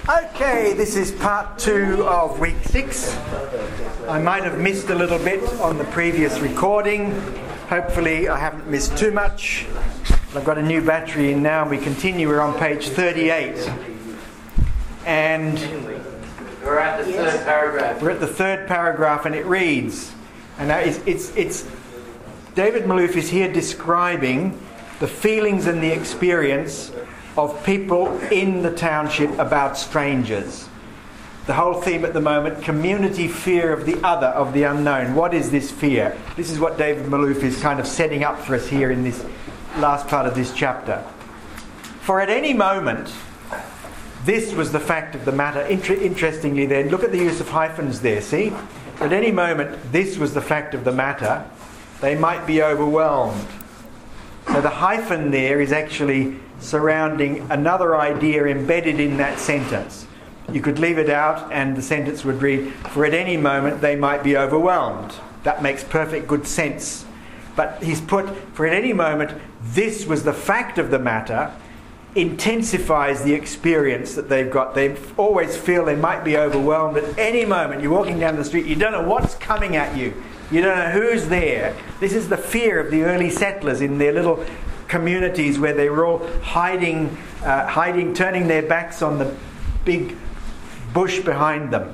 Okay, this is part 2 of week 6. I might have missed a little bit on the previous recording. Hopefully I haven't missed too much. I've got a new battery in now and we continue. We're on page 38. And we're at the third paragraph. We're at the third paragraph and it reads, and it's David Malouf is here describing the feelings and the experience of people in the township about strangers. The whole theme at the moment, community fear of the other, of the unknown. What is this fear? This is what David Malouf is kind of setting up for us here in this last part of this chapter. For at any moment, this was the fact of the matter. Interestingly then, look at the use of hyphens there, see? At any moment, this was the fact of the matter, they might be overwhelmed. So the hyphen there is actually surrounding another idea embedded in that sentence. You could leave it out and the sentence would read, for at any moment they might be overwhelmed. That makes perfect good sense. But he's put, for at any moment, this was the fact of the matter, intensifies the experience that they've got. They always feel they might be overwhelmed at any moment. You're walking down the street, you don't know what's coming at you. You don't know who's there. This is the fear of the early settlers in their little communities where they were all hiding, turning their backs on the big bush behind them.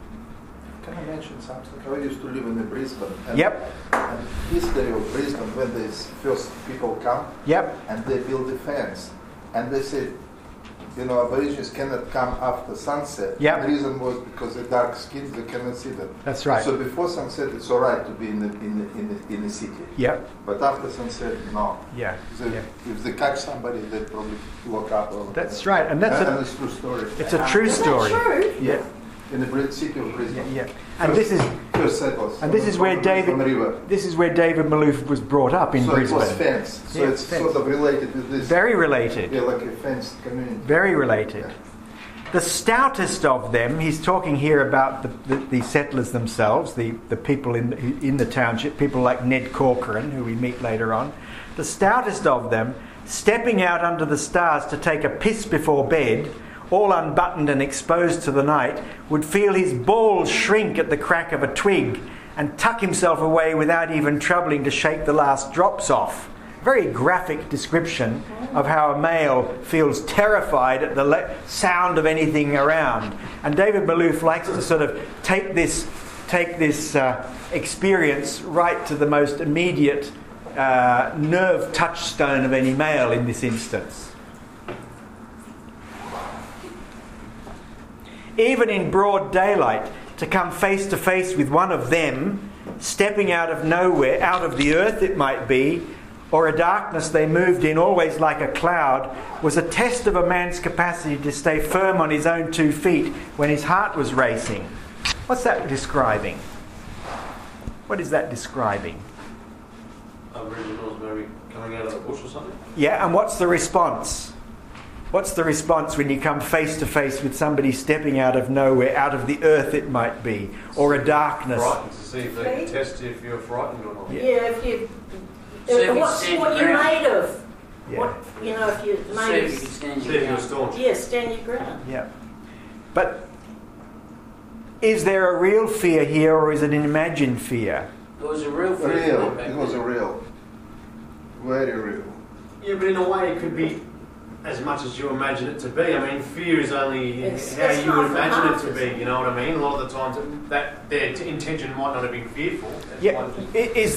Can I mention something? I used to live in Brisbane. Yep. And history of Brisbane, when these first people come, yep, and they build a fence, and they said, you know, Aborigines cannot come after sunset. Yep. The reason was because they're dark skinned, they cannot see them. That's right. So before sunset, it's all right to be in the city. Yep. But after sunset, no. Yeah. If they catch somebody, they probably lock up. That's right, and that's a true story. It's a true story. True? Yeah. In the city of Brisbane. Yeah. And this is where David Malouf was brought up in Brisbane. So it was fenced. So it's fenced. Sort of related with this. Very related. Yeah, like a fenced community. Very related. Yeah. The stoutest of them, he's talking here about the settlers themselves, the people in the township, people like Ned Corcoran, who we meet later on. The stoutest of them, stepping out under the stars to take a piss before bed, all unbuttoned and exposed to the night, would feel his balls shrink at the crack of a twig and tuck himself away without even troubling to shake the last drops off. Very graphic description of how a male feels terrified at the sound of anything around. And David Malouf likes to sort of take this experience right to the most immediate nerve touchstone of any male in this instance. Even in broad daylight, to come face to face with one of them, stepping out of nowhere, out of the earth it might be, or a darkness they moved in, always like a cloud, was a test of a man's capacity to stay firm on his own 2 feet when his heart was racing. What's that describing? What is that describing? Aboriginals maybe coming out of the bush or something? Yeah, and what's the response? What's the response when you come face to face with somebody stepping out of nowhere, out of the earth it might be, or a darkness? Frightened to see if they can test if you're frightened or not. Yeah, if you... what you're made of. Yeah. What, you know, if you're made of... See if you're staunch. Yeah, stand your ground. Yeah. But is there a real fear here, or is it an imagined fear? It was a real fear. It was a real. Very real. Yeah, but in a way it could be as much as you imagine it to be. I mean, fear is only how you would imagine it to be, you know what I mean? A lot of the times that their intention might not have been fearful. Yeah. Is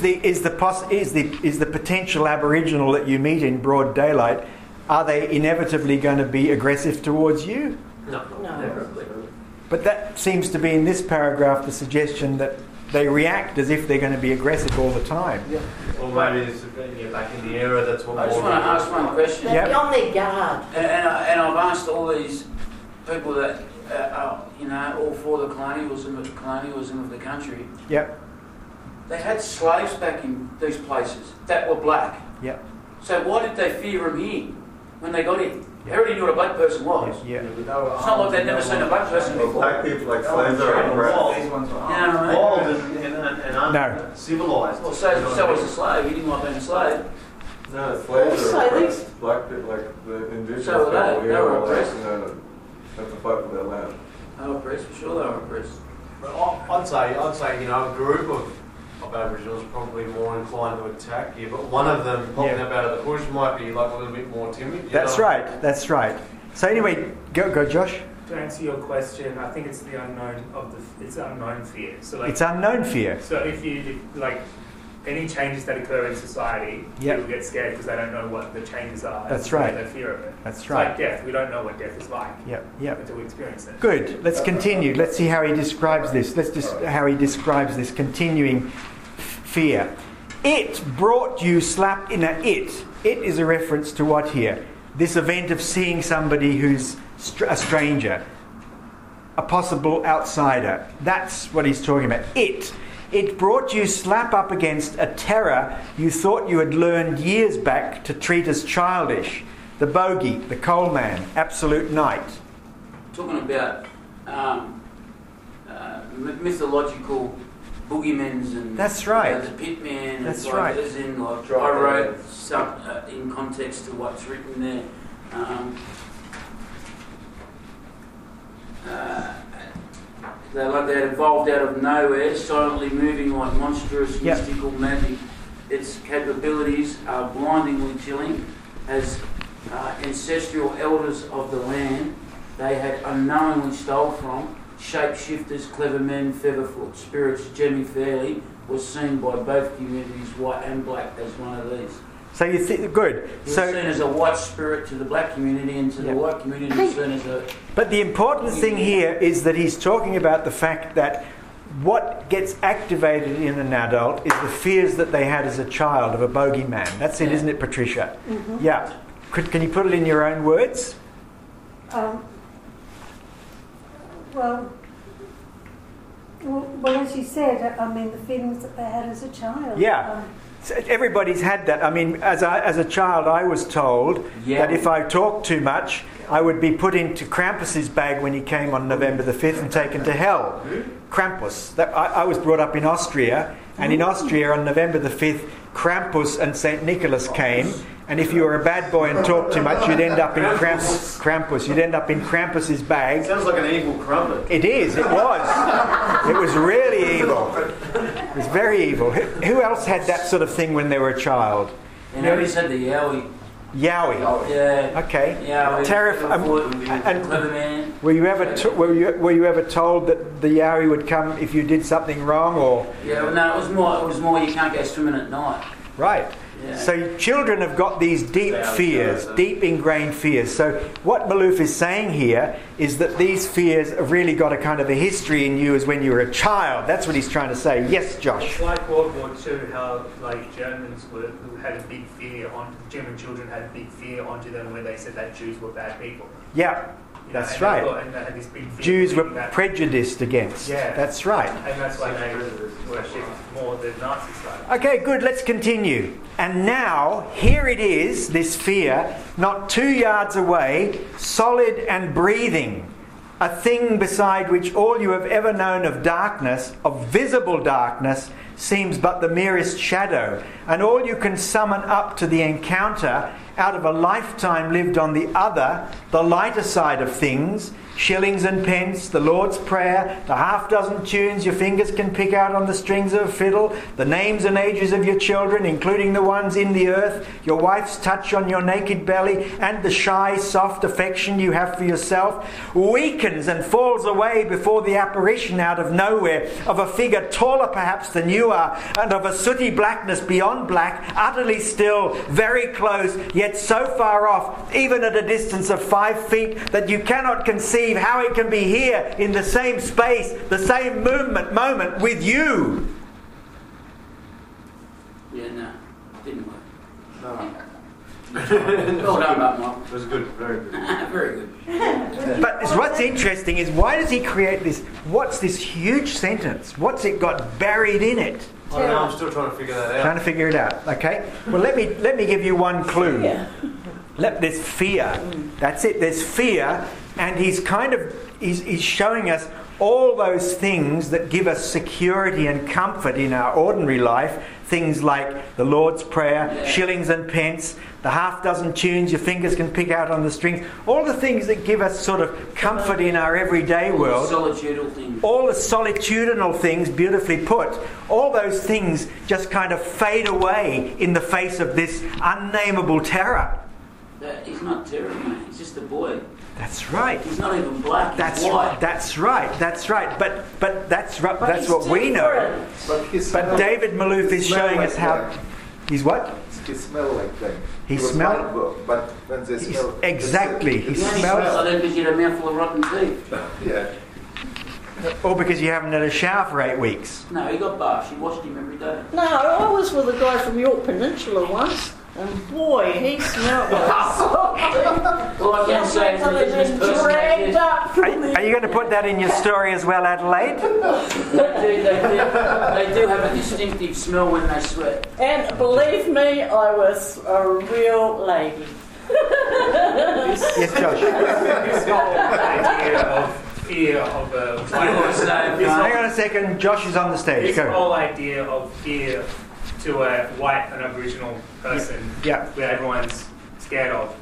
the potential Aboriginal that you meet in broad daylight, are they inevitably going to be aggressive towards you? No. No. But that seems to be in this paragraph the suggestion that they react as if they're going to be aggressive all the time. Yeah. Or maybe it's back in the era, that's what... I just want to ask one question. They're on their guard. And I've asked all these people that are, you know, all for the colonialism of the country. Yep. They had slaves back in these places that were black. Yep. So why did they fear them here when they got here? They already knew what a black person was. Yeah. It's not like they'd never seen a black person before. Black people like slaves are oppressed. You know what I mean? And civilised. Well, so was a slave. He didn't like being a slave. No, slaves Also, are oppressed. Black people, like the indigenous So were they. people, They were all oppressed. that, have to fight for their land. They were oppressed, for sure they were oppressed. But I'd say, a group of Aboriginals are probably more inclined to attack you, but one of them popping up out of the bush might be like a little bit more timid. That's right. So anyway, go Josh. To answer your question, I think it's the unknown it's unknown fear. So It's unknown fear. So if any changes that occur in society, people get scared because they don't know what the changes are. That's right. They fear of it. That's right. It's like death. We don't know what death is like. Yep. Until we experience it. Good. Let's continue. Let's see how he describes this. How he describes this continuing fear. It brought you slapped in it. It is a reference to what here? This event of seeing somebody who's a stranger, a possible outsider. That's what he's talking about. It brought you slap up against a terror you thought you had learned years back to treat as childish. The bogey, the coal man, absolute night. Talking about mythological boogeymens and that's right. The pitman. That's like, right. As in, like, I wrote some in context to what's written there. They had evolved out of nowhere, silently moving like monstrous mystical magic. Its capabilities are blindingly chilling. As ancestral elders of the land, they had unknowingly stole from. Shapeshifters, clever men, featherfoot spirits. Jemmy Fairley was seen by both communities, white and black, as one of these. So you think good. He was seen as a white spirit to the black community, and to the white community was seen as a... But the important thing here is that he's talking about the fact that what gets activated in an adult is the fears that they had as a child of a bogeyman. That's it, isn't it, Patricia? Mm-hmm. Yeah. Can you put it in your own words? Well, as you said, the feelings that they had as a child. Yeah. So everybody's had that. I mean, as a child, I was told that if I talked too much, I would be put into Krampus's bag when he came on November the 5th and taken to hell. Krampus. I was brought up in Austria, and in Austria on November the 5th, Krampus and St. Nicholas came, and if you were a bad boy and talked too much, you'd end up in Krampus. You'd end up in Krampus's bag. Sounds like an evil crumpet. It is. It was. It was really evil. It was very evil. Who else had that sort of thing when they were a child? You know, he said the Yowie. Yowie. Yeah. Okay. Yowie. And clever man. were you ever told that the Yowie would come if you did something wrong, or? Yeah. Well, no, it was more. You can't go swimming at night. Right. Yeah. So children have got these deep fears, deep ingrained fears. So what Maloof is saying here is that these fears have really got a kind of a history in you as when you were a child. That's what he's trying to say. Yes, Josh. It's like World War II, how Germans who had a big fear German children had a big fear onto them when they said that Jews were bad people. Yeah. That's right. And they had this big fear Jews were prejudiced against. Yeah. That's right. And that's why they worshipped more the Nazi side. Okay, good. Let's continue. And now, here it is, this fear, not 2 yards away, solid and breathing. A thing beside which all you have ever known of darkness, of visible darkness, seems but the merest shadow. And all you can summon up to the encounter out of a lifetime lived on the other, the lighter side of things, shillings and pence, the Lord's Prayer, the half-dozen tunes your fingers can pick out on the strings of a fiddle, the names and ages of your children, including the ones in the earth, your wife's touch on your naked belly, and the shy, soft affection you have for yourself, weakens and falls away before the apparition out of nowhere of a figure taller perhaps than you are, and of a sooty blackness beyond black, utterly still, very close, yet so far off, even at a distance of 5 feet, that you cannot conceive how it can be here in the same space, the same moment with you. Yeah, no, didn't work. No. Well done, Mark. It was good, very good. Very good. But what's interesting is, why does he create this? What's this huge sentence? What's it got buried in it? I don't know, I'm still trying to figure that out. Trying to figure it out. Okay. Well, let me give you one clue. There's fear. That's it. There's fear, and he's showing us all those things that give us security and comfort in our ordinary life, things like the Lord's Prayer, shillings and pence, the half dozen tunes your fingers can pick out on the strings, all the things that give us sort of comfort in our everyday world, all the solitudinal things, beautifully put, all those things just kind of fade away in the face of this unnameable terror. He's not terror, mate. He's just a boy. That's right. He's not even black. That's white. right. That's right. That's right. But that's right. That's what we know. But David Malouf is showing us how. He's what? He smells like that. He smells. But when they smell. Exactly. He smells. smells. Because you had a mouthful of rotten teeth. Yeah. Or because you haven't had a shower for 8 weeks. No, he got bathed. She washed him every day. No, I was with a guy from York Peninsula once. And boy, he smelled like Well, I can say it's a business person. dragged up from Are you going to put that in your story as well, Adelaide? They do have a distinctive smell when they sweat. And believe me, I was a real lady. Yes, Josh. This whole idea of fear of Hang on a second. Josh is on the stage. this Go. whole idea of fear to a white and Aboriginal person, Yeah. where everyone's scared of,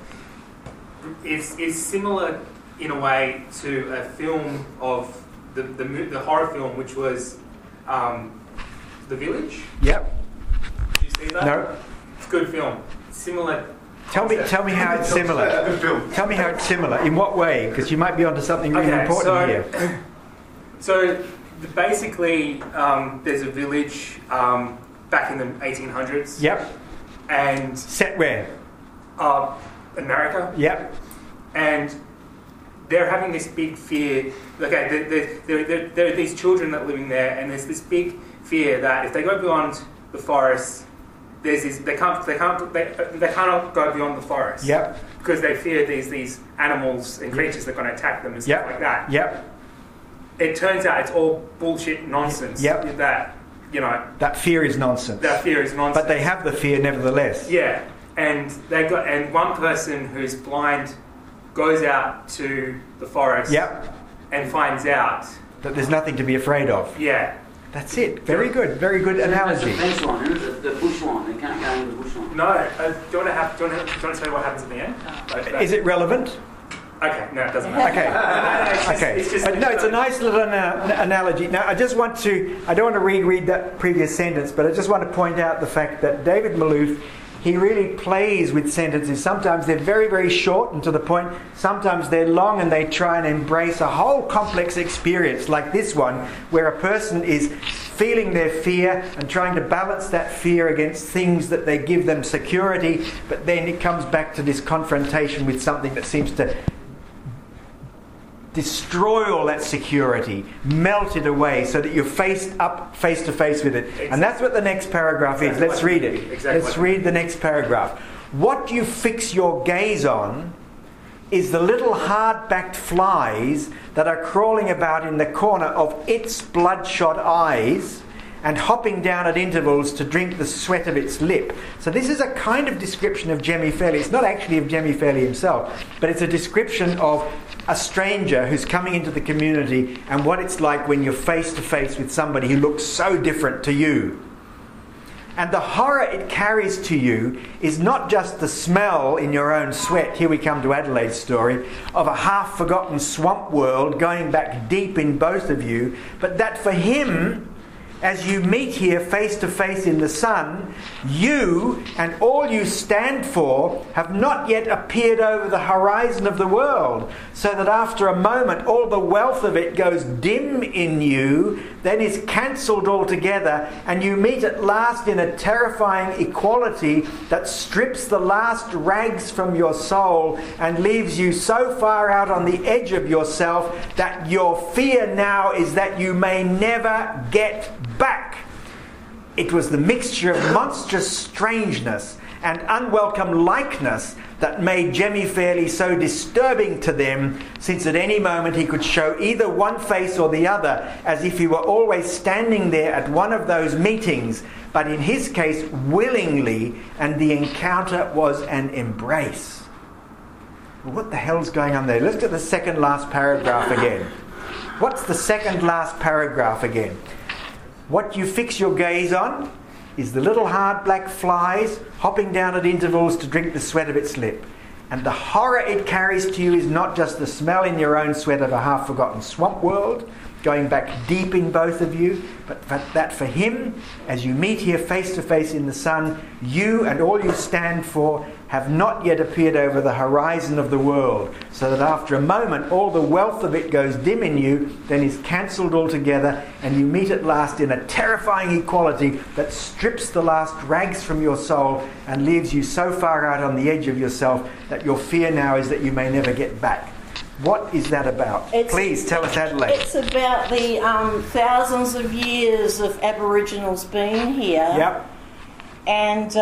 is similar in a way to a film of the horror film, which was The Village. Yep. Did you see that? No. It's a good film. Similar. Tell me how it's similar. Tell me how it's similar. In what way? Because you might be onto something really important here. So basically, there's a village back in the 1800s. Yep. And Set where? America. Yep. And they're having this big fear. Okay, there are these children that are living there, and there's this big fear that if they go beyond the forest, there's this, they cannot go beyond the forest. Yep. Because they fear these animals and creatures that are going to attack them and stuff like that. Yep. It turns out it's all bullshit nonsense. Yep. That fear is nonsense. That fear is nonsense. But they have the fear nevertheless. Yeah. And one person who's blind goes out to the forest. Yep. And finds out that there's nothing to be afraid of. Yeah. That's it. Very good analogy. That's the fence line, isn't it? The bush line. They can't go in the bush line. No. Do you want to tell you what happens at the end? Is it relevant? Okay. No, it doesn't matter. Okay. It's a nice little analogy. Now, I don't want to reread that previous sentence, but I just want to point out the fact that David Malouf, he really plays with sentences. Sometimes they're very, very short and to the point. Sometimes they're long and they try and embrace a whole complex experience like this one, where a person is feeling their fear and trying to balance that fear against things that they give them security, but then it comes back to this confrontation with something that seems to destroy all that security, melt it away so that you're face to face with it. Exactly. And that's what the next paragraph is. Let's read it. Exactly. Let's read the next paragraph. What you fix your gaze on is the little hard-backed flies that are crawling about in the corner of its bloodshot eyes and hopping down at intervals to drink the sweat of its lip. So this is a kind of description of Jemmy Fairley. It's not actually of Jemmy Fairley himself, but it's a description of a stranger who's coming into the community and what it's like when you're face to face with somebody who looks so different to you. And the horror it carries to you is not just the smell in your own sweat, here we come to Adelaide's story, of a half-forgotten swamp world going back deep in both of you, but that for him, as you meet here face to face in the sun, you and all you stand for have not yet appeared over the horizon of the world, so that after a moment all the wealth of it goes dim in you, then is cancelled altogether, and you meet at last in a terrifying equality that strips the last rags from your soul and leaves you so far out on the edge of yourself that your fear now is that you may never get back. It was the mixture of monstrous strangeness and unwelcome likeness that made Jemmy Fairley so disturbing to them, since at any moment he could show either one face or the other, as if he were always standing there at one of those meetings, but in his case willingly, and the encounter was an embrace. Well, what the hell's going on there? Let's get the second last paragraph again. What's the second last paragraph again? What you fix your gaze on is the little hard black flies hopping down at intervals to drink the sweat of its lip. And the horror it carries to you is not just the smell in your own sweat of a half-forgotten swamp world, going back deep in both of you, but that for him, as you meet here face to face in the sun, you and all you stand for have not yet appeared over the horizon of the world, so that after a moment all the wealth of it goes dim in you, then is cancelled altogether, and you meet at last in a terrifying equality that strips the last rags from your soul and leaves you so far out on the edge of yourself that your fear now is that you may never get back. What is that about? Please tell us, Adelaide. It's about the thousands of years of Aboriginals being here. Yep. And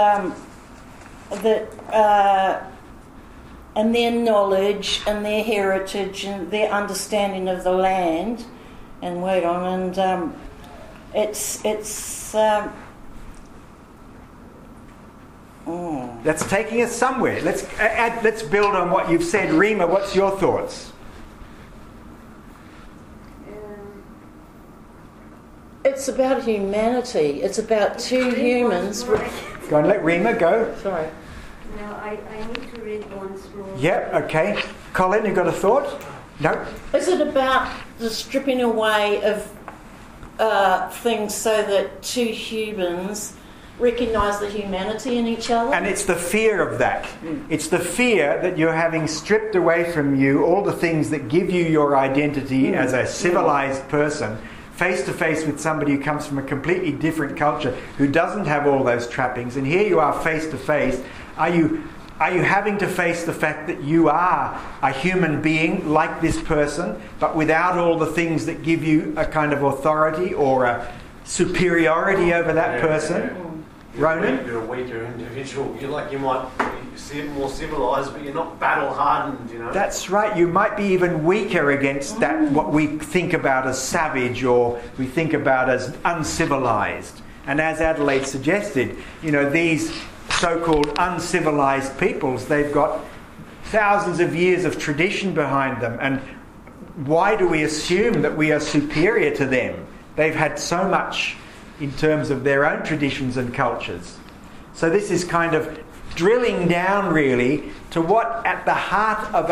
and their knowledge and their heritage and their understanding of the land, and wait on, and That's taking us somewhere. Let's build on what you've said. Rima, what's your thoughts? it's about humanity. It's about two humans. Go and let Rima go. Sorry. No, I need to read once more. Yep, okay. Colin, you got a thought? No? Is it about the stripping away of things so that two humans recognise the humanity in each other? And it's the fear of that. It's the fear that you're having stripped away from you all the things that give you your identity as a civilised person, face to face with somebody who comes from a completely different culture, who doesn't have all those trappings, and here you are face to face. Are you having to face the fact that you are a human being like this person, but without all the things that give you a kind of authority or a superiority over that person? Ronan? You're a weaker individual. You might seem more civilised, but you're not battle hardened, you know. That's right. You might be even weaker against that, what we think about as savage or we think about as uncivilised. And as Adelaide suggested, you know, these so-called uncivilised peoples, they've got thousands of years of tradition behind them. And why do we assume that we are superior to them? They've had so much in terms of their own traditions and cultures. So this is kind of drilling down really to what is at the heart of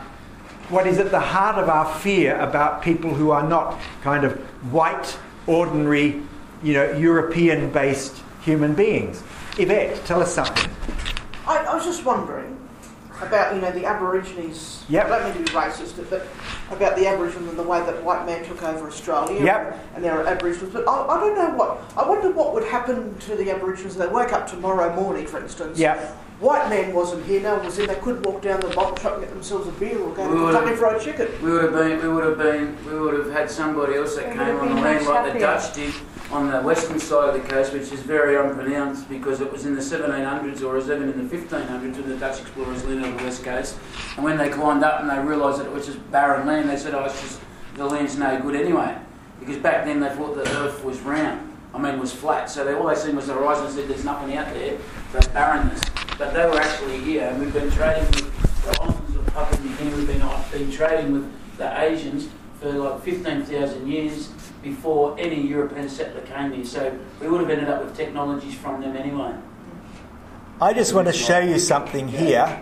our fear about people who are not kind of white, ordinary, you know, European-based human beings. Yvette, tell us something. I was just wondering about, you know, the Aborigines. Yep. I don't mean to be racist, but about the Aboriginals and the way that white man took over Australia. Yep. And there are Aboriginals. But I don't know what. I wonder what would happen to the Aboriginals if they wake up tomorrow morning, for instance. Yep. White man wasn't here, no one was in. They couldn't walk down the bottom shop and get themselves a beer or go to Kentucky Fried Chicken. We would have had somebody else that came on the land like the Dutch did on the western side of the coast, which is very unpronounced because it was in the 1700s or even in the 1500s when the Dutch explorers landed on the west coast. And when they climbed up and they realised that it was just barren land, they said, oh, it's just, the land's no good anyway. Because back then they thought the earth was round, was flat. So all they seen was the horizon and said there's nothing out there but barrenness. But they were actually here, and we've been trading with the islands of Papua New Guinea. We've been trading with the Asians for like 15,000 years before any European settler came here. So we would have ended up with technologies from them anyway. I just want to show you something here.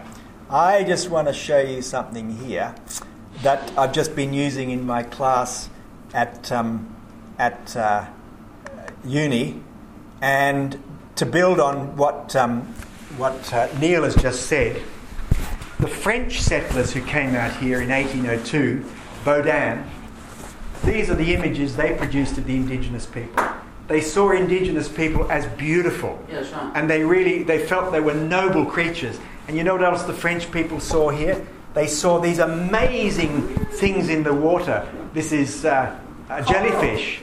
That I've just been using in my class at uni, and to build on what Neil has just said. The French settlers who came out here in 1802, Baudin, these are the images they produced of the indigenous people. They saw indigenous people as beautiful. Yeah, that's right. And they felt they were noble creatures. And you know what else the French people saw here? They saw these amazing things in the water. This is jellyfish.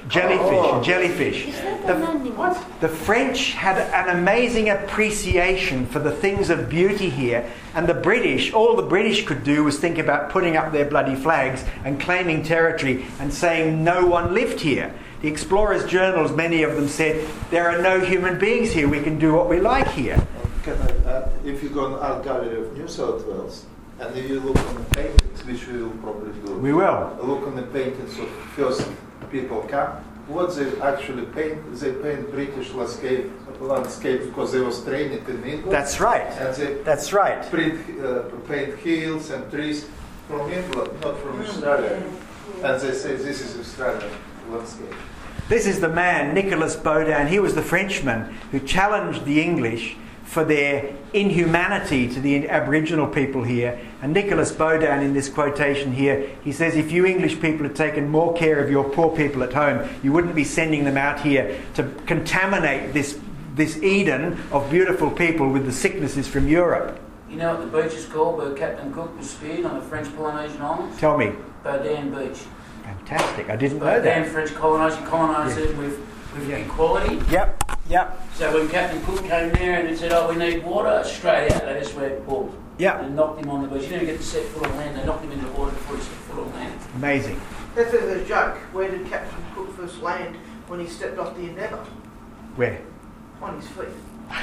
The French had an amazing appreciation for the things of beauty here, and the British, all the British could do was think about putting up their bloody flags and claiming territory and saying no one lived here. The explorers' journals, many of them said, there are no human beings here, we can do what we like here. If you go on Argyle of New South Wales, And if you look on the paintings, which we will probably do. We will. Look on the paintings of first people come. What they actually paint? They paint British landscape because they was trained in England. That's right. And they That's right. paint hills and trees from England, not from Australia. And they say this is Australian landscape. This is the man, Nicolas Baudin. He was the Frenchman who challenged the English for their inhumanity to the Aboriginal people here. And Nicolas Baudin, in this quotation here, he says, if you English people had taken more care of your poor people at home, you wouldn't be sending them out here to contaminate this Eden of beautiful people with the sicknesses from Europe. You know what the beach is called where Captain Cook was speared on the French Polynesian islands? Tell me. Baudin Beach. Fantastic. I didn't know Baudin, that. French colonised it with equality. Yep. So when Captain Cook came there and he said, oh, we need water, straight out, they just went pulled. Yep. And knocked him on the beach. He didn't get to set foot on land, they knocked him into the water before he set foot on land. Amazing. That's the joke. Where did Captain Cook first land when he stepped off the Endeavour? Where? On his feet.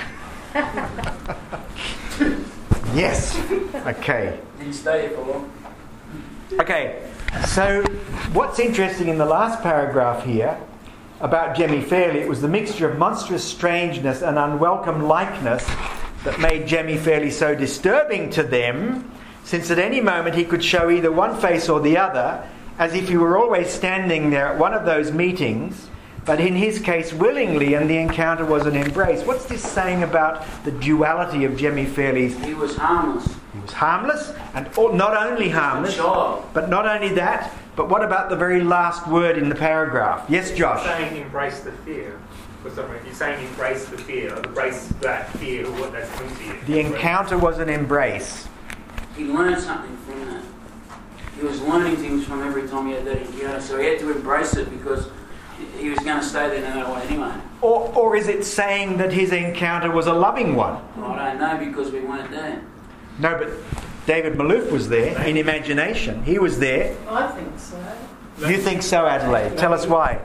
Yes. Okay. Didn't stay here for long. Okay. So what's interesting in the last paragraph here about Jemmy Fairley, it was the mixture of monstrous strangeness and unwelcome likeness that made Jemmy Fairley so disturbing to them, since at any moment he could show either one face or the other, as if he were always standing there at one of those meetings, but in his case willingly, and the encounter was an embrace. What's this saying about the duality of Jemmy Fairley's? He was harmless. He was harmless, and not only harmless, but not only that, but what about the very last word in the paragraph? Yes, Josh? You're saying embrace the fear. Or something. You're saying embrace the fear, embrace that fear of what that's going to you. The encounter was an embrace. He learned something from that. He was learning things from every time he had that encounter, so he had to embrace it because he was going to stay there no matter what anyway. Or is it saying that his encounter was a loving one? I don't know because we weren't there. No, but David Malouf was there in imagination. He was there. I think so. You think so, Adelaide? Tell us why.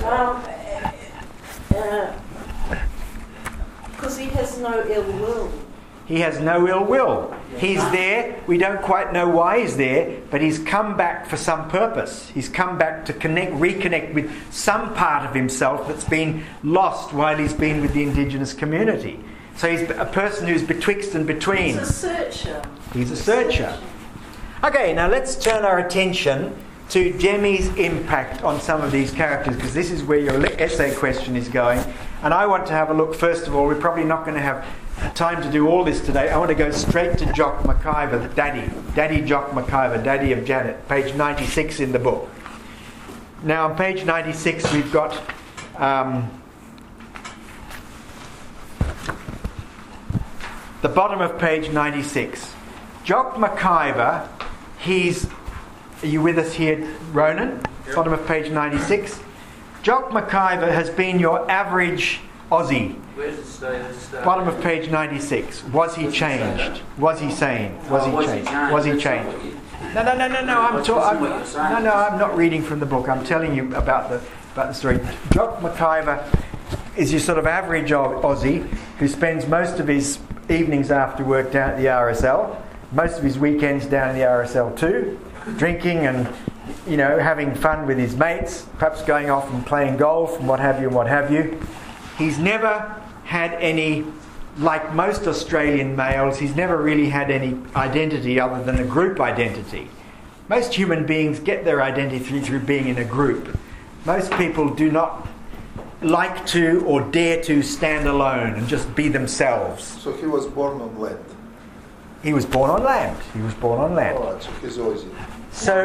Because he has no ill will. He has no ill will. He's there. We don't quite know why he's there, but he's come back for some purpose. He's come back to reconnect with some part of himself that's been lost while he's been with the Indigenous community. So he's a person who's betwixt and between. He's a searcher. He's a searcher. Okay, now let's turn our attention to Jemmy's impact on some of these characters, because this is where your essay question is going. And I want to have a look, first of all, we're probably not going to have time to do all this today. I want to go straight to Jock McIver, the Daddy Jock McIver, Daddy of Janet, page 96 in the book. Now on page 96 we've got the bottom of page 96. Jock McIver, are you with us here, Ronan? Yep. Bottom of page 96. Jock McIver has been your average Aussie. Where's it stay? Bottom of page 96. Was he changed? Was he sane? Was he changed? Was he changed? No. I'm not reading from the book. I'm telling you about the story. Jock McIver is your sort of average Aussie who spends most of his evenings after work down at the RSL, most of his weekends down in the RSL too, drinking and having fun with his mates, perhaps going off and playing golf and what have you. He's never had any, like most Australian males, he's never really had any identity other than a group identity. Most human beings get their identity through being in a group. Most people do not like to or dare to stand alone and just be themselves. So he was born on land? He was born on land. Oh, so he's Aussie. So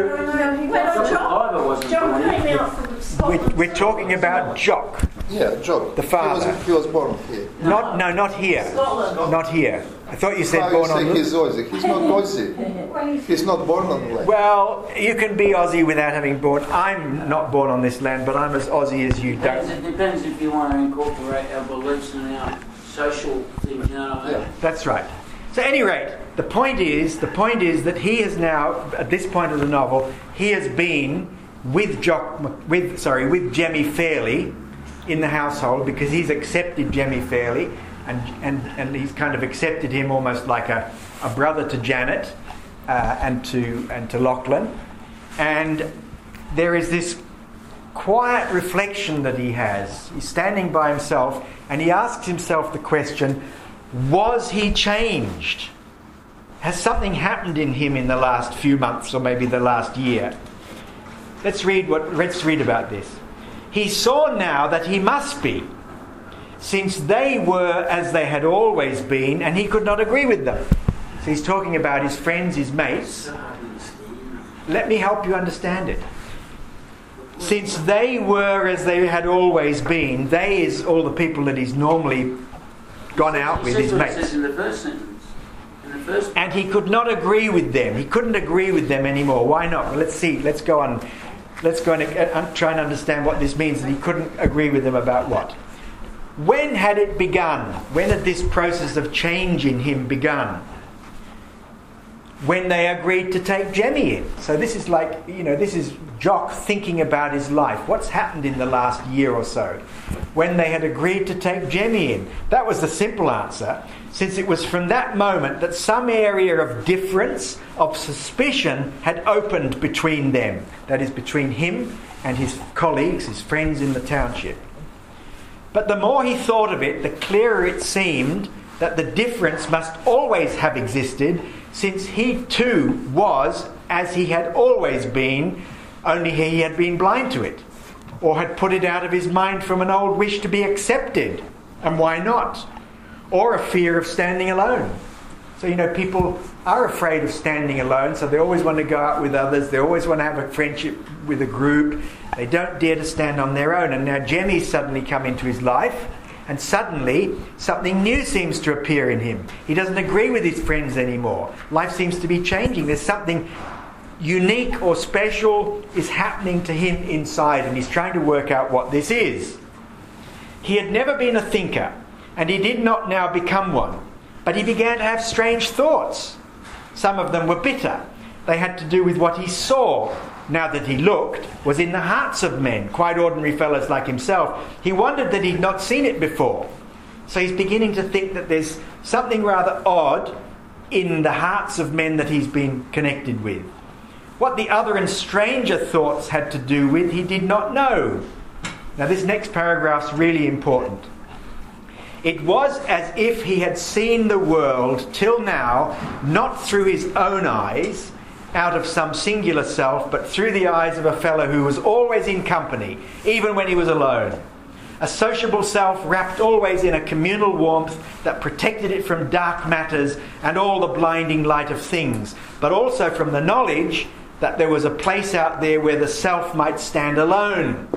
John came out from Scotland. we're talking about Jock. Yeah, Jock. The father. He was born here. Not here. Scotland. Not here. I thought you said How born you on say land. he's Aussie? He's not Aussie. He's not born on land. Well, you can be Aussie without having born. I'm not born on this land, but I'm as Aussie as you It don't. depends if you want to incorporate our beliefs and our social things, you know what I mean? Yeah. That's right. So at any rate, the point is that he is now, at this point of the novel, he has been with Jemmy Fairley in the household because he's accepted Jemmy Fairley and he's kind of accepted him almost like a brother to Janet. and to Lachlan, and there is this quiet reflection that he has. He's standing by himself and he asks himself the question, was he changed? Has something happened in him in the last few months or maybe the last year? Let's read about this. He saw now that he must be, since they were as they had always been, and he could not agree with them. So he's talking about his friends, his mates. Let me help you understand it. Since they were as they had always been, they is all the people that he's normally gone out with, his mates. It says in the first sentence. And he could not agree with them. He couldn't agree with them anymore. Why not? Well, let's see. Let's go on. Let's go and try and understand what this means, that he couldn't agree with them about what. When had it begun? When had this process of change in him begun? When they agreed to take Jemmy in. So this is like, this is Jock thinking about his life. What's happened in the last year or so? When they had agreed to take Jemmy in. That was the simple answer, since it was from that moment that some area of difference, of suspicion, had opened between them. That is, between him and his colleagues, his friends in the township. But the more he thought of it, the clearer it seemed that the difference must always have existed, since he too was as he had always been, only he had been blind to it, or had put it out of his mind from an old wish to be accepted, and why not? Or a fear of standing alone. So, people are afraid of standing alone, so they always want to go out with others, they always want to have a friendship with a group, they don't dare to stand on their own. And now Jemmy's suddenly come into his life, and suddenly something new seems to appear in him. He doesn't agree with his friends anymore. Life seems to be changing. There's something unique or special is happening to him inside, and he's trying to work out what this is. He had never been a thinker, and he did not now become one, but he began to have strange thoughts. Some of them were bitter. They had to do with what he saw, now that he looked, was in the hearts of men, quite ordinary fellows like himself. He wondered that he'd not seen it before. So he's beginning to think that there's something rather odd in the hearts of men that he's been connected with. What the other and stranger thoughts had to do with, he did not know. Now this next paragraph's really important. It was as if he had seen the world till now, not through his own eyes, out of some singular self, but through the eyes of a fellow who was always in company, even when he was alone. A sociable self wrapped always in a communal warmth that protected it from dark matters and all the blinding light of things, but also from the knowledge that there was a place out there where the self might stand alone.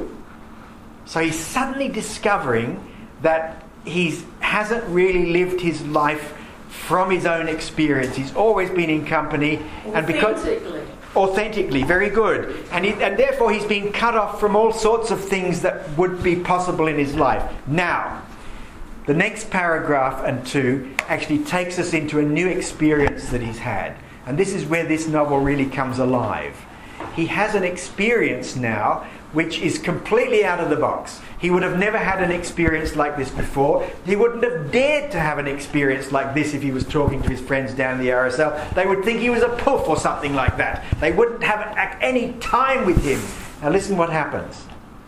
So he's suddenly discovering that he hasn't really lived his life from his own experience. He's always been in company, and because authentically, very good, and therefore he's been cut off from all sorts of things that would be possible in his life. Now, the next paragraph and 2 actually takes us into a new experience that he's had, and this is where this novel really comes alive. He has an experience now which is completely out of the box. He would have never had an experience like this before. He wouldn't have dared to have an experience like this if he was talking to his friends down the RSL. They would think he was a poof or something like that. They wouldn't have any time with him. Now listen what happens.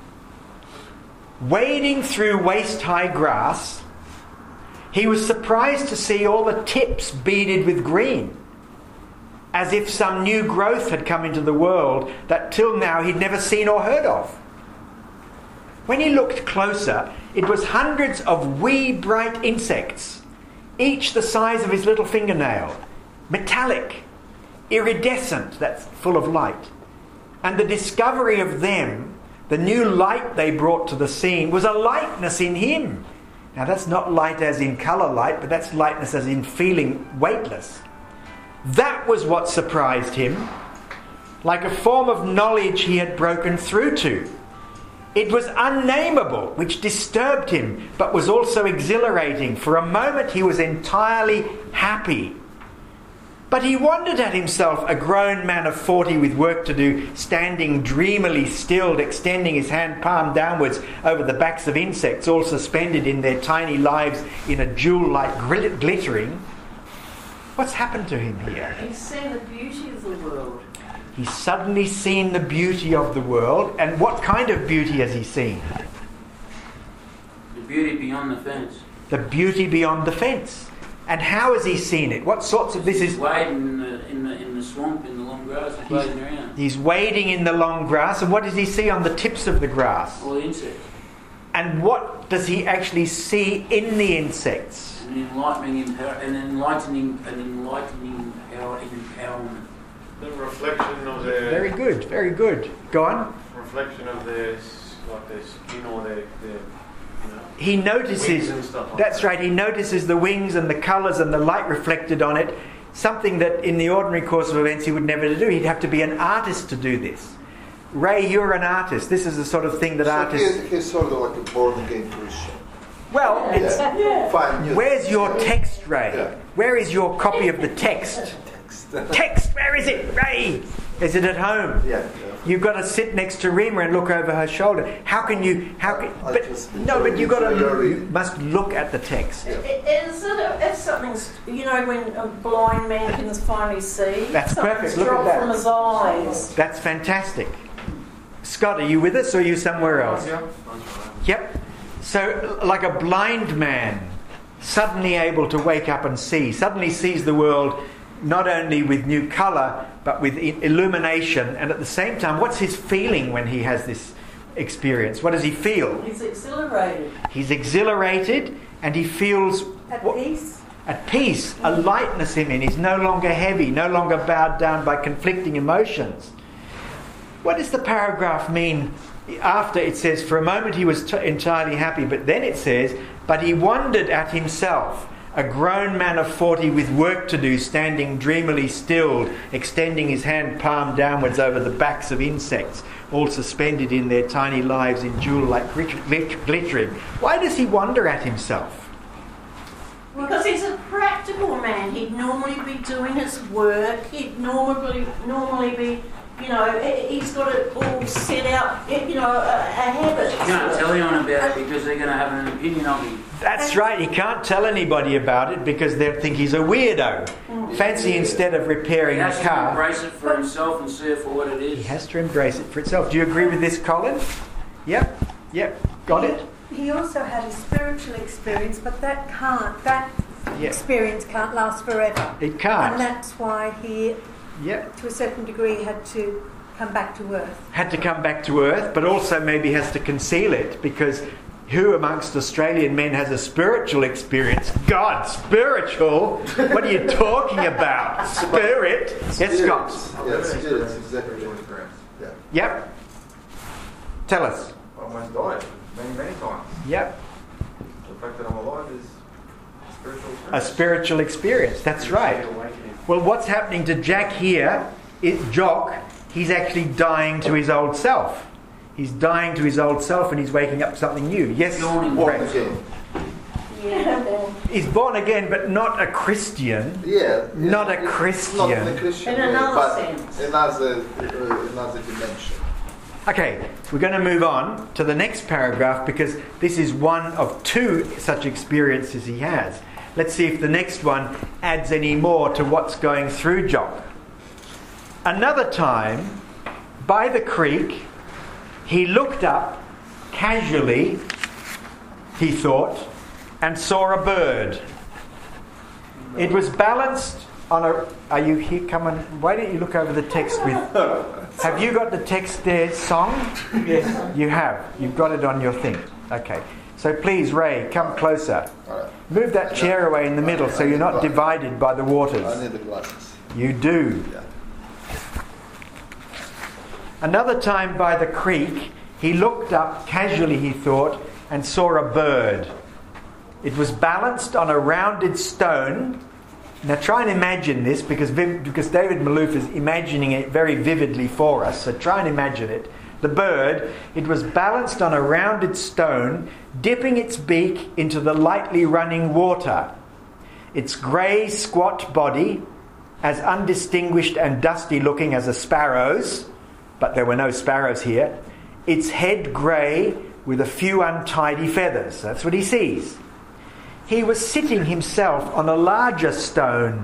Wading through waist-high grass, he was surprised to see all the tips beaded with green, as if some new growth had come into the world that till now he'd never seen or heard of. When he looked closer, it was hundreds of wee bright insects, each the size of his little fingernail, metallic, iridescent, that's full of light. And the discovery of them, the new light they brought to the scene, was a lightness in him. Now that's not light as in colour light, but that's lightness as in feeling weightless. That was what surprised him, like a form of knowledge he had broken through to. It was unnameable, which disturbed him, but was also exhilarating. For a moment he was entirely happy. But he wondered at himself, a grown man of 40 with work to do, standing dreamily stilled, extending his hand palm downwards over the backs of insects, all suspended in their tiny lives in a jewel-like glittering. What's happened to him here? He's seen the beauty of the world. He's suddenly seen the beauty of the world. And what kind of beauty has he seen? The beauty beyond the fence. The beauty beyond the fence. And how has he seen it? What sorts of... He's wading in the swamp, in the long grass. He's wading around. He's wading in the long grass. And what does he see on the tips of the grass? All the insects. And what does he actually see in the insects? An enlightening empowerment. The reflection of their... Very good, very good. Go on. Reflection of their skin or their He notices... wings and stuff like That's that. right, he notices the wings and the colours and the light reflected on it. Something that in the ordinary course of events he would never do. He'd have to be an artist to do this. Ray, you're an artist. This is the sort of thing that artists... He's sort of like a born-again Christian. Well, it's... Fine. Yes. Where's your text, Ray? Yeah. Where is your copy of the text? Text, where is it, Ray? Is it at home? Yeah. You've got to sit next to Rima and look over her shoulder. How can you... But you've got to... You must look at the text. Is it if something's... You know, when a blind man can finally see? That's perfect. Something's Look at dropped that. from his eyes. That's fantastic. Scott, are you with us or are you somewhere else? Yep. So, like a blind man, suddenly able to wake up and see, suddenly sees the world not only with new colour, but with illumination, and at the same time, what's his feeling when he has this experience? What does he feel? He's exhilarated. He's exhilarated, and he feels... At peace. At peace, a lightness in him. He's no longer heavy, no longer bowed down by conflicting emotions. What does the paragraph mean after it says, for a moment he was entirely happy, but then it says, but he wondered at himself, a grown man of 40 with work to do, standing dreamily stilled, extending his hand palm downwards over the backs of insects, all suspended in their tiny lives in jewel-like glittering. Why does he wonder at himself? Because he's a practical man. He'd normally be doing his work. He'd normally be... You know, he's got it all set out, you know, a habit. You can't tell anyone about it because they're going to have an opinion of him. That's right, he can't tell anybody about it because they'll think he's a weirdo. Fancy instead of repairing He a has to car... embrace it for himself and see it for what it He is. has to embrace it for itself. Do you agree with this, Colin? Yep, got it? He also had a spiritual experience, but that experience can't last forever. It can't. And that's why he, Yep. to a certain degree, had to come back to earth. Had to come back to earth, but also maybe has to conceal it because who amongst Australian men has a spiritual experience? God, spiritual? What are you talking about? Spirit? Yes, Scott. Yes, spirits, exactly. Yeah. Yep. Tell us. I almost died many times. Yep. The fact that I'm alive is spiritual experience. A spiritual experience, that's right. Well, what's happening to Jack here, Jock, he's actually dying to his old self. He's dying to his old self and he's waking up to something new. Yes, Born again. Yeah. He's born again, but not a Christian. Yeah. Not a Christian. Not in a Christian In way, another but sense. another dimension. Okay, we're going to move on to the next paragraph because this is one of two such experiences he has. Let's see if the next one adds any more to what's going through Jock. Another time, by the creek, he looked up casually, he thought, and saw a bird. It was balanced on a... Are you here? Come on. Why don't you look over the text with... Have you got the text there, Song? Yes. You have. You've got it on your thing. Okay. So please, Ray, come closer. Move that chair away in the middle so you're not divided by the waters. I need the glasses. You do. Yeah. Another time by the creek, he looked up casually, he thought, and saw a bird. It was balanced on a rounded stone. Now try and imagine this because David Malouf is imagining it very vividly for us. So try and imagine it. The bird, it was balanced on a rounded stone, dipping its beak into the lightly running water. Its grey, squat body, as undistinguished and dusty looking as a sparrow's, but there were no sparrows here, its head grey with a few untidy feathers. That's what he sees. He was sitting himself on a larger stone,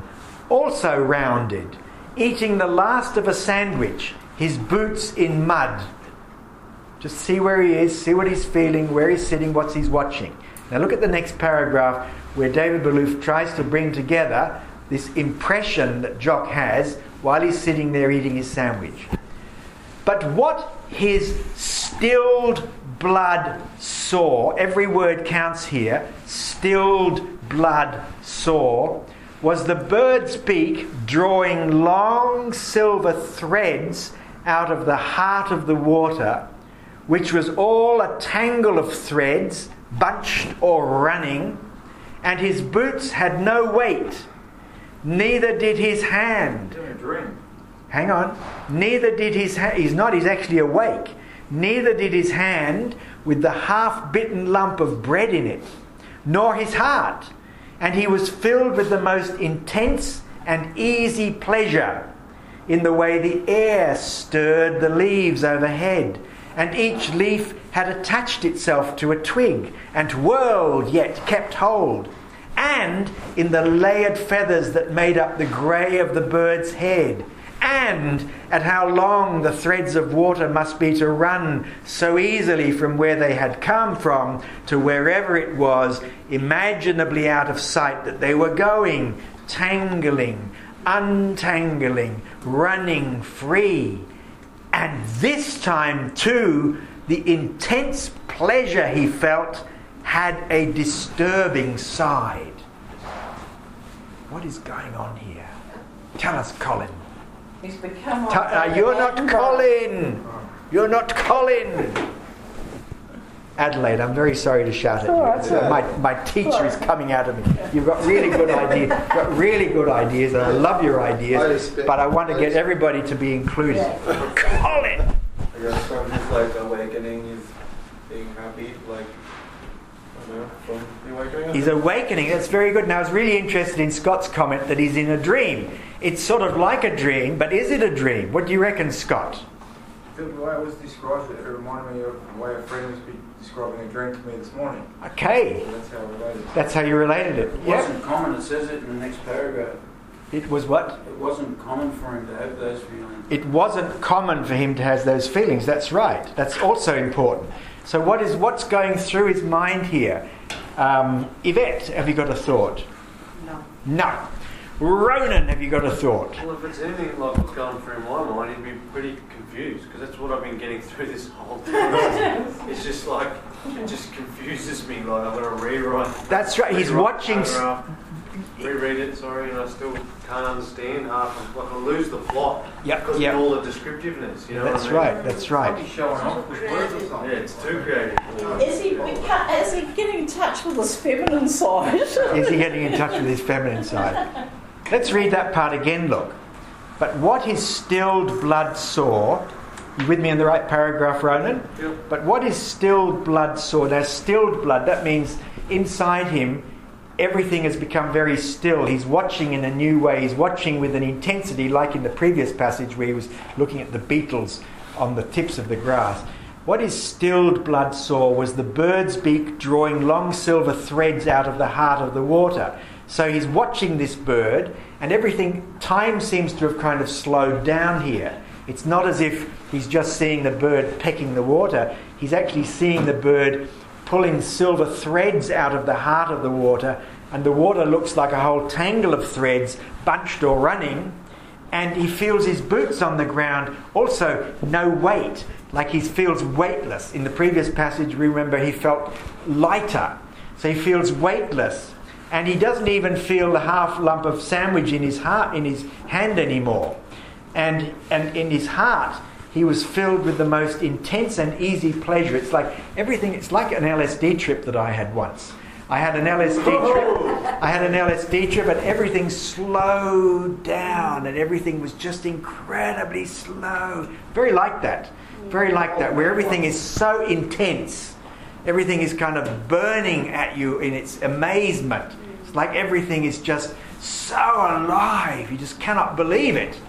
also rounded, eating the last of a sandwich, his boots in mud. Just see where he is, see what he's feeling, where he's sitting, what he's watching. Now look at the next paragraph where David Malouf tries to bring together this impression that Jock has while he's sitting there eating his sandwich. But what his stilled blood saw, every word counts here, stilled blood saw, was the bird's beak drawing long silver threads out of the heart of the water, which was all a tangle of threads, bunched or running, and his boots had no weight, neither did his hand. Doing a dream. Hang on. Neither did his hand. He's actually awake. Neither did his hand with the half-bitten lump of bread in it, nor his heart. And he was filled with the most intense and easy pleasure in the way the air stirred the leaves overhead, and each leaf had attached itself to a twig and whirled yet kept hold, and in the layered feathers that made up the grey of the bird's head, and at how long the threads of water must be to run so easily from where they had come from to wherever it was imaginably out of sight that they were going, tangling, untangling, running free. And this time too, the intense pleasure he felt had a disturbing side. What is going on here? Tell us, Colin. He's become You're not Colin! You're not Colin! Adelaide, I'm very sorry to shout at you. My teacher is coming out of me. You've got really good ideas. You've got really good ideas, and I love your ideas, but I want to get everybody to be included. Colin! I guess from his like awakening, he's being happy, like, I don't know, from the awakening. He's awakening. That's very good. Now I was really interested in Scott's comment that he's in a dream. It's sort of like a dream, but is it a dream? What do you reckon, Scott? The way it was described, it reminded me of the way a friend was describing a dream to me this morning. Okay. So that's how I related it. That's how you related it. It wasn't common, it says it in the next paragraph. It was what? It wasn't common for him to have those feelings. It wasn't common for him to have those feelings. That's right. That's also important. So what's going through his mind here? Yvette, have you got a thought? No. Ronan, have you got a thought? Well, if it's anything like what's going through my mind, he'd be pretty confused, because that's what I've been getting through this whole thing. It's just like, it just confuses me, like I've got to rewrite. That's right, he's watching... Reread it, sorry, and I still can't understand half. Like I lose the plot because of Yep. all the descriptiveness. You know That's what I mean? right, that's right. He's showing off with words or something. Yeah, it's too creative. Is he getting in touch with his feminine side? Is he getting in touch with his feminine side? Let's read that part again, look. But what his stilled blood saw... You with me in the right paragraph, Ronan? Yep. But what his stilled blood saw... Now, stilled blood, that means inside him... Everything has become very still. He's watching in a new way. He's watching with an intensity like in the previous passage where he was looking at the beetles on the tips of the grass. What his stilled blood saw was the bird's beak drawing long silver threads out of the heart of the water. So he's watching this bird, and time seems to have kind of slowed down here. It's not as if he's just seeing the bird pecking the water. He's actually seeing the bird pulling silver threads out of the heart of the water, and the water looks like a whole tangle of threads bunched or running, and he feels his boots on the ground, also no weight, like he feels weightless. In the previous passage, remember, he felt lighter, so he feels weightless, and he doesn't even feel the half lump of sandwich in his hand anymore, and in his heart he was filled with the most intense and easy pleasure. It's like everything, it's like an LSD trip that I had once. I had an LSD trip and everything slowed down and everything was just incredibly slow. Very like that, where everything is so intense. Everything is kind of burning at you in its amazement. It's like everything is just so alive. You just cannot believe it.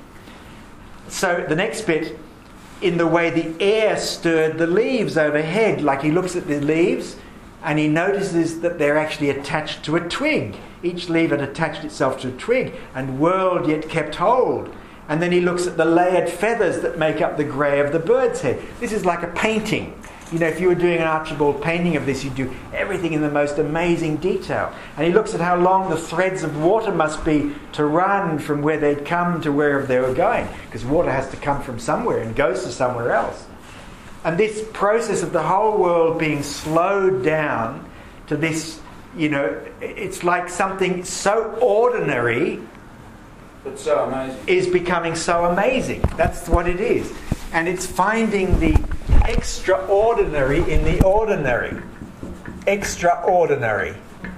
So the next bit, in the way the air stirred the leaves overhead, like he looks at the leaves and he notices that they're actually attached to a twig. Each leaf had attached itself to a twig and whirled yet kept hold. And then he looks at the layered feathers that make up the grey of the bird's head. This is like a painting. You know, if you were doing an Archibald painting of this, you'd do everything in the most amazing detail. And he looks at how long the threads of water must be to run from where they'd come to wherever they were going, because water has to come from somewhere and goes to somewhere else. And this process of the whole world being slowed down to this, you know, it's like something so ordinary but so amazing. Is becoming so amazing. That's what it is. And it's finding the extraordinary in the ordinary. Extraordinary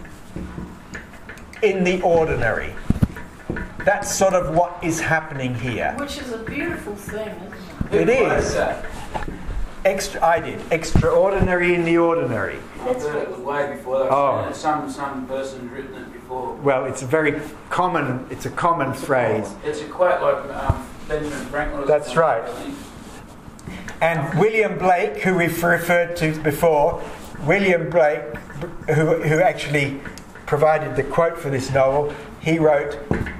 in the ordinary. That's sort of what is happening here. Which is a beautiful thing, isn't it? It is. I did. Extraordinary in the ordinary. I've heard it was way before that. Oh. Some person's written it before. Well, it's a very common. It's a common phrase. It's a quite like Benjamin Franklin. That's right. And William Blake, who we've referred to before, William Blake, who actually provided the quote for this novel, he wrote,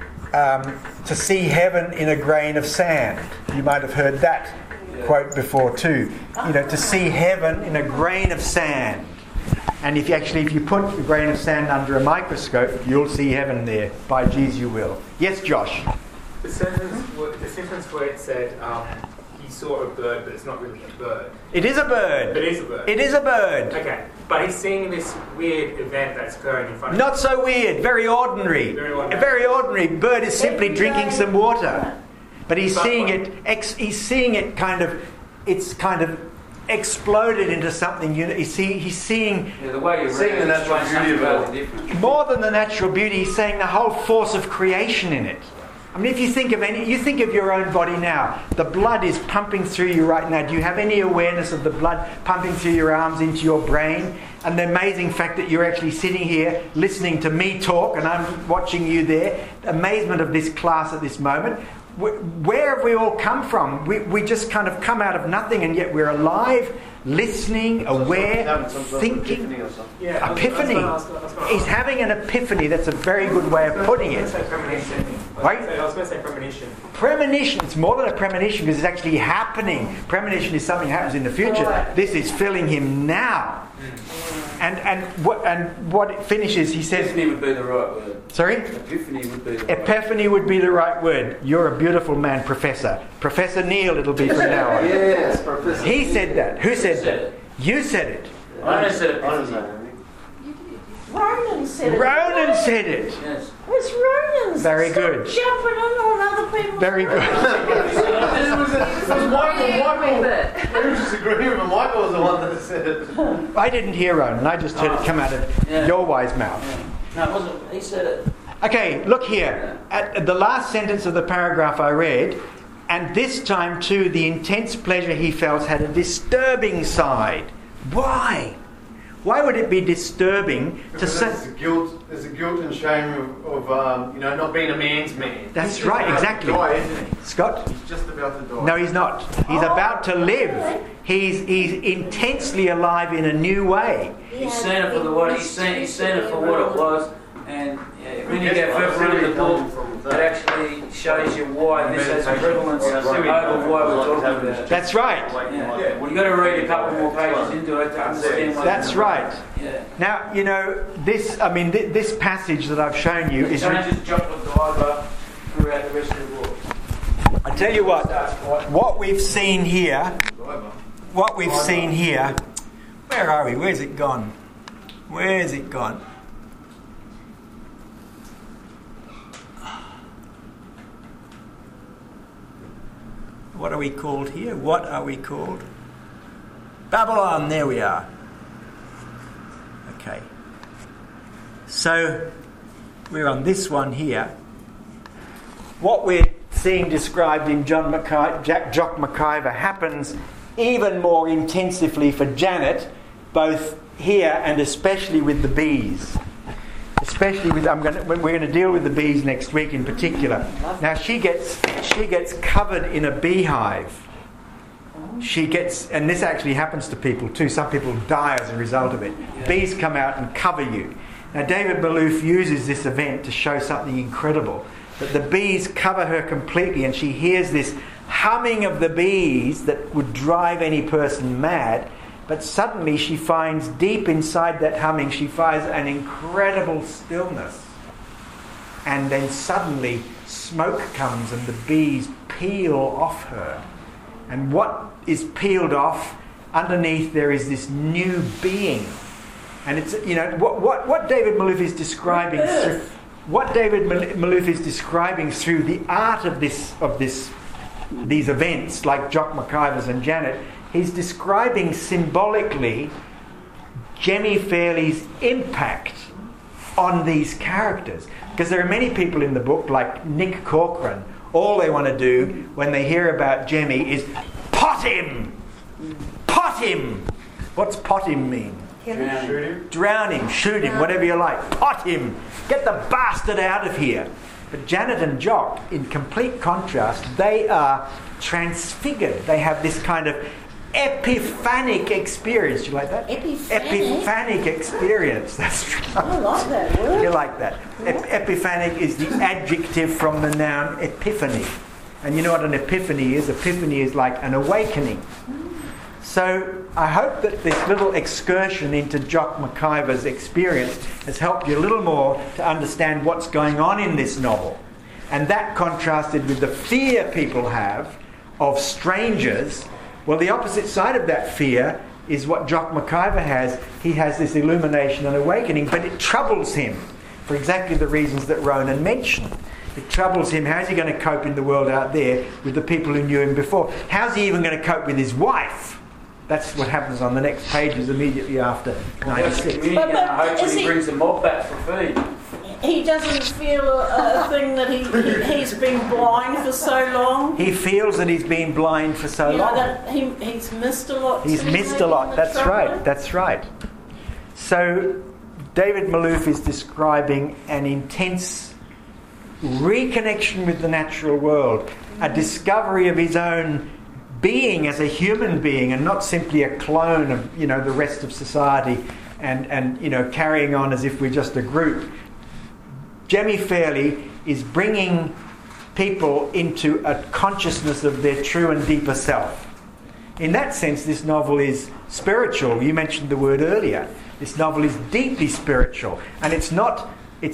"To see heaven in a grain of sand." You might have heard that quote before too. You know, to see heaven in a grain of sand. And if you put a grain of sand under a microscope, you'll see heaven there. By Jesus, you will. Yes, Josh. The sentence where it said he saw a bird, but it's not really a bird. It is a bird. It is a bird. It is a bird. Okay, but he's seeing this weird event that's occurring in front of him. Not so weird. Very ordinary. A very ordinary bird is simply drinking some water. But he's seeing it. He's seeing it kind of. It's kind of exploded into something. He's seeing. Yeah, the way you're seeing the natural beauty of it. More than the natural beauty, he's saying the whole force of creation in it. I mean, if you think of your own body now, the blood is pumping through you right now. Do you have any awareness of the blood pumping through your arms into your brain? And the amazing fact that you're actually sitting here listening to me talk and I'm watching you there. The amazement of this class at this moment. Where have we all come from? We just kind of come out of nothing, and yet we're alive, listening, aware, thinking. Epiphany. He's having an epiphany. That's a very good way of putting it. Right? I was going to say premonition. Premonition. It's more than a premonition because it's actually happening. Premonition is something that happens in the future. Right. This is filling him now. And what it finishes, he says... Epiphany would be the right word. Sorry? Epiphany would be the right Epiphany would be the right word. You're a beautiful man, Professor. Professor Neil, it'll be from now on. Yes, Professor. He said that. Who said that? it. You said it. I never said epiphany. Ronan said it. Ronan said it. Yes. It's Ronan's. Very Stop good. jumping on other people's Very good. It was Michael. He was just agreeing with Michael was the one that said it. I didn't hear Ronan. I just heard it come out of your wise mouth. No, it wasn't. He said it. Okay, look here. At the last sentence of the paragraph I read, and this time too, the intense pleasure he felt had a disturbing side. Why? Why would it be disturbing to say... There's a guilt and shame of not being a man's man. That's right, exactly. Die, isn't he? Scott? He's just about to die. No, he's not. He's about to live. He's intensely alive in a new way. He's seen it for what he's seen it for what it was, and when you go further into the book, it actually shows you why this has prevalence over why we're talking about it. That's right. Yeah. Well, you've got to read a couple more pages into it to understand what That's right. Yeah. Now, this passage that I've shown you is... Don't just jump and dive throughout the rest of the book. I tell you what we've seen here, where are we? Where's it gone? Where's it gone? What are we called here? What are we called? Babylon, there we are. Okay. So, we're on this one here. What we're seeing described in Jock McIver happens even more intensively for Janet, both here and especially with the bees. Especially with we're going to deal with the bees next week in particular. Now she gets covered in a beehive. she gets, and this actually happens to people too, some people die as a result of it. Bees come out and cover you. Now David Malouf uses this event to show something incredible, that the bees cover her completely and she hears this humming of the bees that would drive any person mad, but suddenly she finds deep inside that humming, she finds an incredible stillness. And then suddenly smoke comes and the bees peel off her. And what is peeled off, underneath there is this new being. And it's, you know, what David Malouf is describing through, what David Malouf is describing through the art of these events, like Jock McIvors and Janet, he's describing symbolically Jemmy Fairley's impact on these characters. Because there are many people in the book, like Nick Corcoran, all they want to do when they hear about Jemmy is pot him! Pot him! What's pot him mean? Drown him, shoot him, whatever you like. Pot him! Get the bastard out of here! But Janet and Jock, in complete contrast, they are transfigured. They have this kind of epiphanic experience. Do you like that? Epiphanic experience. That's right. I like that word. You like that. Epiphanic is the adjective from the noun epiphany. And you know what an epiphany is? Epiphany is like an awakening. So I hope that this little excursion into Jock McIvor's experience has helped you a little more to understand what's going on in this novel. And that contrasted with the fear people have of strangers. Well, the opposite side of that fear is what Jock McIvor has. He has this illumination and awakening, but it troubles him for exactly the reasons that Ronan mentioned. It troubles him. How's he going to cope in the world out there with the people who knew him before? How's he even going to cope with his wife? That's what happens on the next pages immediately after 96. But hopefully he brings the mob back for feed. He doesn't feel a thing that he's been blind for so long. He feels that he's been blind for so long. That he's missed a lot. He's missed a lot. That's right. That's right. So David Malouf is describing an intense reconnection with the natural world, a discovery of his own being as a human being and not simply a clone of, you know, the rest of society and you know, carrying on as if we're just a group. Jemmy Fairley is bringing people into a consciousness of their true and deeper self. In that sense, this novel is spiritual. You mentioned the word earlier. This novel is deeply spiritual, and it's not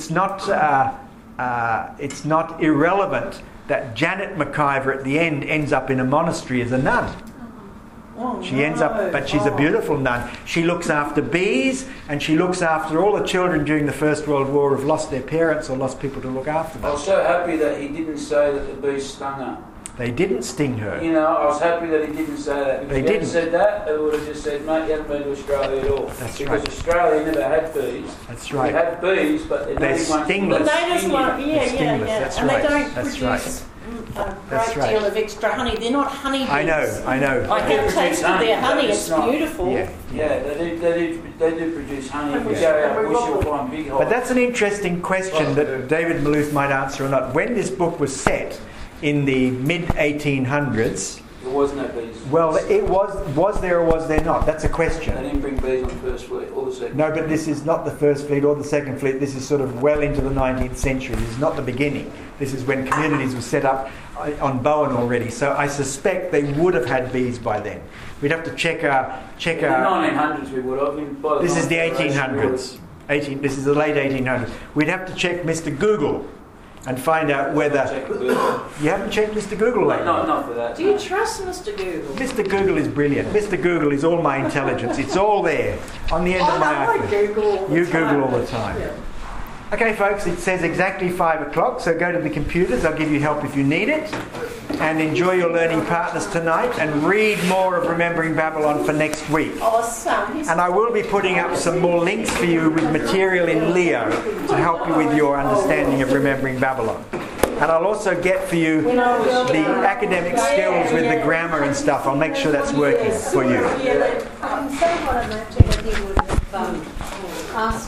irrelevant that Janet McIvor at the end ends up in a monastery as a nun. She ends up, but she's a beautiful nun. She looks after bees, and she looks after all the children during the First World War who've lost their parents or lost people to look after them. I was so happy that he didn't say that the bees stung her. They didn't sting her. You know, I was happy that he didn't say that. If he hadn't said that, they would have just said, mate, you haven't been to Australia at all. That's because right. Australia never had bees. That's right. They had bees, but they're stingless. But they just want, yeah. That's and right. they don't That's produce That's a great deal of extra honey. They're not honey bees. I know. I have tasted their honey. It's beautiful. Yeah. They do produce honey. If we go out bush, you'll find big hives. But that's an interesting question that David Malouf might answer or not. When this book was set in the mid-1800s, there was no bees. Well, it was there or was there not? That's a question. They didn't bring bees on the first fleet or the second. No, but this is not the first fleet or the second fleet. This is sort of well into the 19th century. This is not the beginning. This is when communities were set up on Bowen already. So I suspect they would have had bees by then. We'd have to check our... In the 1900s we would have. This is the 1800s. This is the late 1800s. We'd have to check Mr. Google and find out whether... You haven't checked Mr. Google lately? Not for that. Do you trust Mr. Google? Mr. Google is brilliant. Mr. Google is all my intelligence. It's all there on the end of my iPhone. I Google all the You time. Google all the time. Yeah. Okay, folks, it says exactly 5 o'clock, so go to the computers. I'll give you help if you need it. And enjoy your learning partners tonight and read more of Remembering Babylon for next week. Awesome. And I will be putting up some more links for you with material in Leo to help you with your understanding of Remembering Babylon. And I'll also get for you the academic skills with the grammar and stuff. I'll make sure that's working for you. So what I imagine that he would have asked